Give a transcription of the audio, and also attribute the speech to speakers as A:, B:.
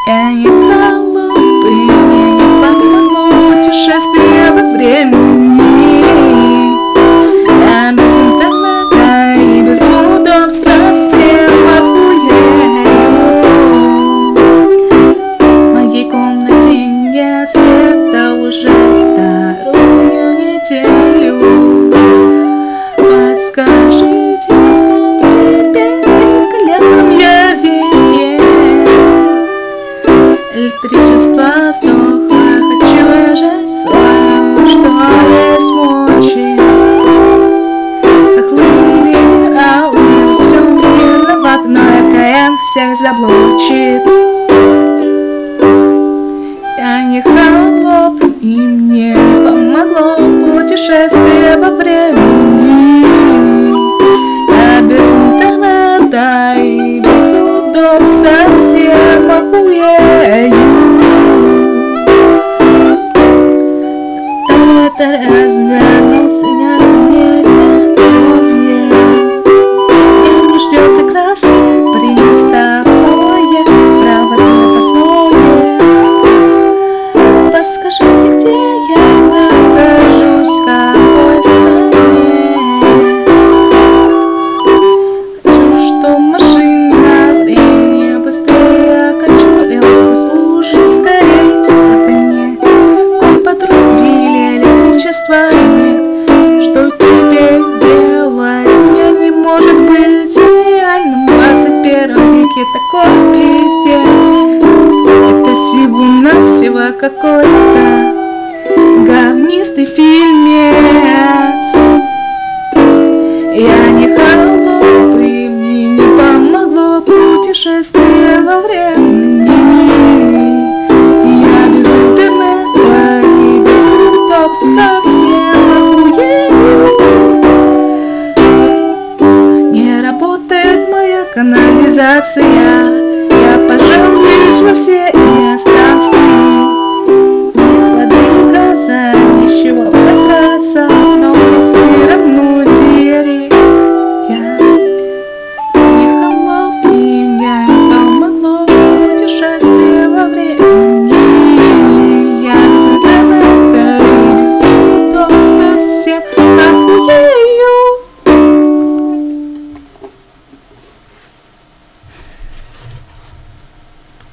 A: Я не холоп, и мне не помогло путешествие во времени. Я без интернета и без удобств совсем охуею. В моей комнате нет света уже вторую неделю. Подскажите, в каком теперь великолепном я веке? Электричество сдохло, хочу я жать свою, что есть мочи. Хохлы либералы, все виноваты, но ЭКН всех заблочит. Я не холоп, и мне не помогло путешествие во времени. Я без интернета и без удобств совсем охуею. Развернулся, не заметен кровью. И ждет прекрасный принц такое правопрепостное. Подскажите, где я нахожусь, в какой стране? Хочу, что машина времени быстрее окочурилась, послужит скорее сатане. Коль подрубили, электричества нет, что теперь делать? Мне не может быть реальным в 21 веке такой пиздец. Это всего-навсего какой-то говнистый фильмец. Я не холоп, и мне не помогло путешествие во времени. Я без интернета и без удобств совсем охуею. Не работает моя канализация. Я пожалуюсь во все инстанции. Нет воды и газа, ничего просраться.